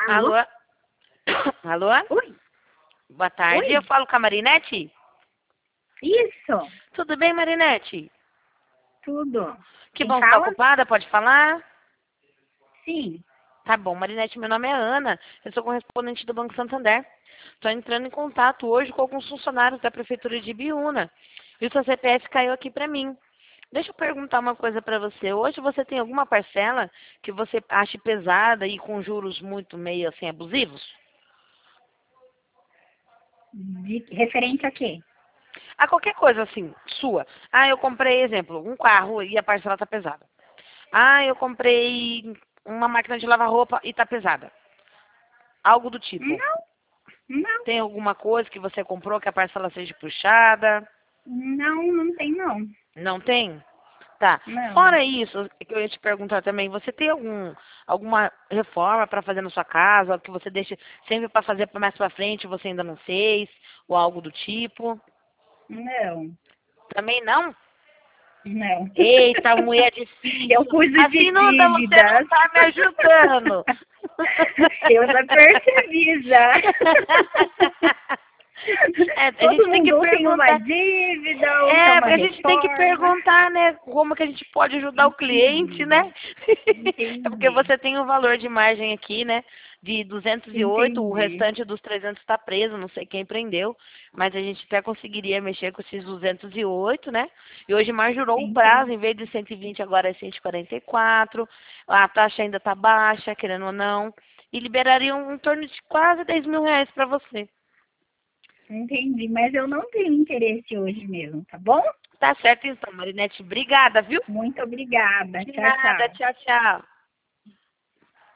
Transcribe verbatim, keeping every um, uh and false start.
Alô? Alô? Alô? Oi? Boa tarde, Oi? eu falo com a Marinete? Isso, Tudo bem, Marinete? tudo. Que Quem bom, você tá fala? ocupada? Pode falar? Sim. Tá bom, Marinete, meu nome é Ana, eu sou correspondente do Banco Santander. Estou entrando em contato hoje com alguns funcionários da Prefeitura de Ibiúna. E o seu C P F caiu aqui para mim. Deixa eu perguntar uma coisa para você. Hoje você tem alguma parcela que você ache pesada e com juros muito meio assim abusivos? De, referente a quê? A qualquer coisa assim, sua. Ah, eu comprei, exemplo, um carro e a parcela tá pesada. Ah, eu comprei uma máquina de lavar roupa e tá pesada. Algo do tipo. Não, não, Tem alguma coisa que você comprou que a parcela seja puxada? não, não tem não. Não tem? Tá. Não. Fora isso, que eu ia te perguntar também, você tem algum, alguma reforma para fazer na sua casa, que você deixa sempre para fazer mais para frente, e você ainda não fez, ou algo do tipo? Não, Também não? não. Eita, mulher Eu difícil. fujo de Assim não dá, você não dívidas. tá me ajudando. Eu já percebi já. É, a Todo gente tem que mundo ou tem uma perguntar. dívida, ou quer É, uma a gente tem que reforma. perguntar, né, como que a gente pode ajudar o cliente, Entendi, né? É porque entendi, você tem um valor de margem aqui, né, de duzentos e oito, o entendi, restante dos trezentos está preso, não sei quem prendeu, mas a gente até conseguiria mexer com esses duzentos e oito, né? E hoje majorou o prazo, entendi. em vez de cento e vinte agora é cento e quarenta e quatro, a taxa ainda está baixa, querendo ou não, e liberariam em torno de quase dez mil reais para você. Entendi, mas eu não tenho interesse hoje mesmo, tá bom? Tá certo então, Marinete. Obrigada, viu? Muito obrigada. De Tchau, nada. tchau. Tchau, tchau.